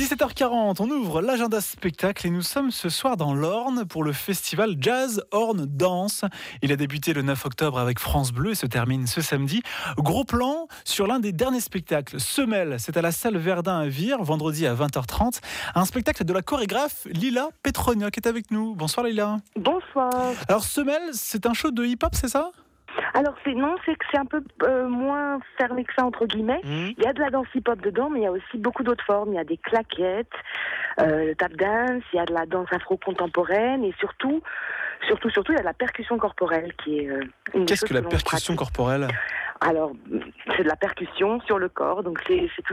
17h40, on ouvre l'agenda spectacle et nous sommes ce soir dans l'Orne pour le festival Jazz Orne Danse. Il a débuté le 9 octobre avec France Bleu et se termine ce samedi. Gros plan sur l'un des derniers spectacles, Semelle. C'est à la salle Verdun à Vire, vendredi à 20h30. Un spectacle de la chorégraphe Lila Petronia qui est avec nous. Bonsoir Lila. Bonsoir. Alors Semelle, c'est un show de hip-hop, c'est ça ? Alors c'est que c'est un peu moins fermé que ça entre guillemets. Il y a de la danse hip-hop dedans, mais il y a aussi beaucoup d'autres formes. Il y a des claquettes, le tap dance, il y a de la danse afro-contemporaine et surtout il y a de la percussion corporelle qui est une Qu'est-ce chose que la l'on percussion pratique. corporelle ? Alors c'est de la percussion sur le corps, donc c'est tout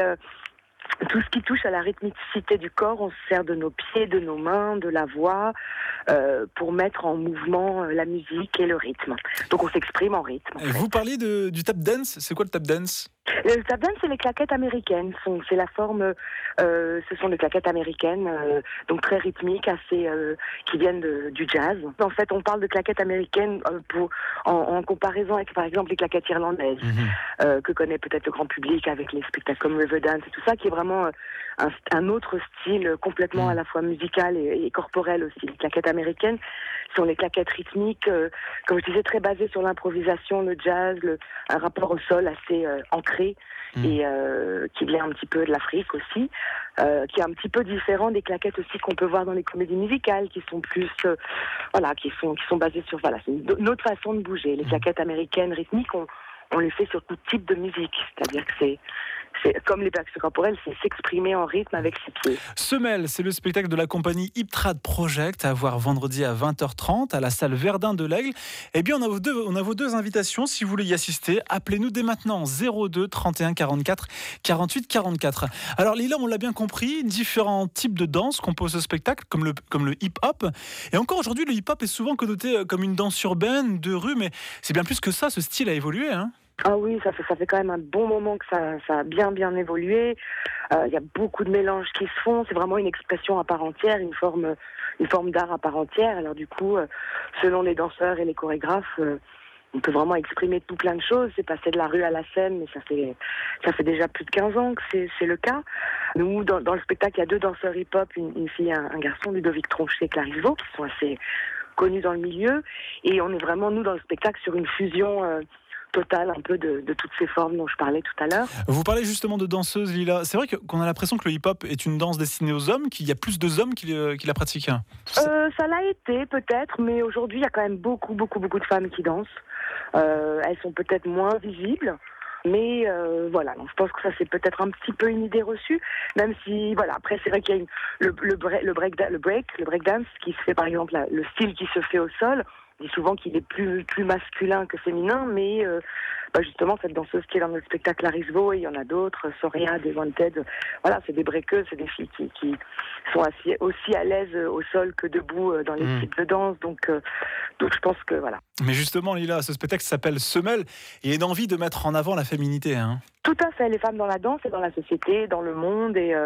ce qui touche à la rythmicité du corps. On se sert de nos pieds, de nos mains, de la voix pour mettre en mouvement la musique et le rythme. Donc on s'exprime en rythme. Vous parliez du tap dance, c'est quoi le tap dance ? Le tap dance, c'est les claquettes américaines. C'est la forme, ce sont des claquettes américaines, donc très rythmiques, assez qui viennent du jazz. En fait, on parle de claquettes américaines en comparaison avec, par exemple, les claquettes irlandaises que connaît peut-être le grand public avec les spectacles comme Riverdance et tout ça, qui est vraiment un autre style complètement à la fois musical et corporel aussi. Les claquettes américaines sont les claquettes rythmiques, comme je disais, très basées sur l'improvisation, le jazz, un rapport au sol assez ancré et qui vient un petit peu de l'Afrique aussi, qui est un petit peu différent des claquettes aussi qu'on peut voir dans les comédies musicales, qui sont plus, qui sont basées sur, c'est une autre façon de bouger. Les claquettes américaines rythmiques, on les fait sur tout type de musique, c'est-à-dire que c'est comme les percussions corporelles, c'est s'exprimer en rythme avec ses pieds. Semelle, c'est le spectacle de la compagnie Iptrad Project à voir vendredi à 20h30 à la salle Verdun de l'Aigle. Eh bien, on a vos deux invitations. Si vous voulez y assister, appelez-nous dès maintenant 02 31 44 48 44. Alors Lila, on l'a bien compris, différents types de danse composent ce spectacle, comme le hip-hop. Et encore aujourd'hui, le hip-hop est souvent connoté comme une danse urbaine, de rue, mais c'est bien plus que ça, ce style a évolué, hein. Ah oui, ça fait quand même un bon moment que ça a bien évolué. Il y a beaucoup de mélanges qui se font. C'est vraiment une expression à part entière, une forme d'art à part entière. Alors du coup, selon les danseurs et les chorégraphes, on peut vraiment exprimer tout plein de choses. C'est passer de la rue à la scène, mais ça fait déjà plus de 15 ans que c'est le cas. Nous, dans le spectacle, il y a deux danseurs hip-hop, une fille et un garçon, Ludovic Tronchet et Clarisse Vaux, qui sont assez connus dans le milieu. Et on est vraiment, nous, dans le spectacle, sur une fusion totale un peu de toutes ces formes dont je parlais tout à l'heure. Vous parlez justement de danseuse, Lila. C'est vrai qu'on a l'impression que le hip-hop est une danse destinée aux hommes, qu'il y a plus de hommes qui la pratiquent. Ça l'a été peut-être, mais aujourd'hui il y a quand même beaucoup de femmes qui dansent. Elles sont peut-être moins visibles. Mais donc je pense que ça c'est peut-être un petit peu une idée reçue, même si après c'est vrai qu'il y a le breakdance qui se fait, par exemple le style qui se fait au sol. On dit souvent qu'il est plus masculin que féminin, mais justement cette danseuse qui est dans le spectacle Clarisse Vaux, et il y en a d'autres, Soria, des Wanted, c'est des breakeuses, c'est des filles qui sont aussi à l'aise au sol que debout dans les types de danse, donc je pense que voilà. Mais justement Lila, ce spectacle s'appelle Semelle, et il y a une envie de mettre en avant la féminité, hein. Tout à fait, les femmes dans la danse et dans la société, dans le monde, et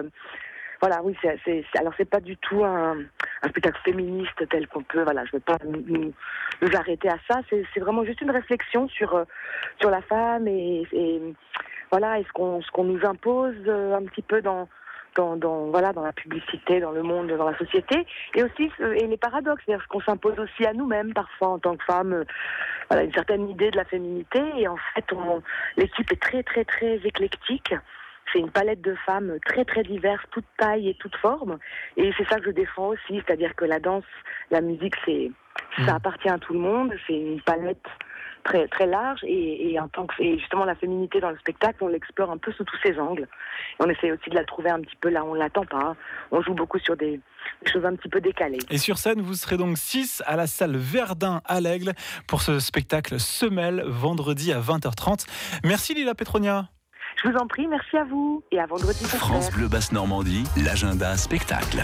oui, alors c'est pas du tout un spectacle féministe tel qu'on peut, je vais pas nous arrêter à ça, c'est vraiment juste une réflexion sur la femme et ce qu'on nous impose un petit peu dans la publicité, dans le monde, dans la société, et aussi les paradoxes, c'est-à-dire ce qu'on s'impose aussi à nous-mêmes parfois en tant que femme, une certaine idée de la féminité, et en fait l'équipe est très très très éclectique. C'est une palette de femmes très très diverses, toutes tailles et toutes formes, et c'est ça que je défends aussi, c'est-à-dire que la danse, la musique, ça appartient à tout le monde, c'est une palette très très large, et justement la féminité dans le spectacle, on l'explore un peu sous tous ses angles. On essaie aussi de la trouver un petit peu là où on l'attend pas. On joue beaucoup sur des choses un petit peu décalées. Et sur scène, vous serez donc 6 à la salle Verdun à l'Aigle pour ce spectacle Semelle, vendredi à 20h30. Merci Lila Petronia. Je vous en prie, merci à vous, et à vendredi. France Bleu Basse Normandie, l'agenda spectacle.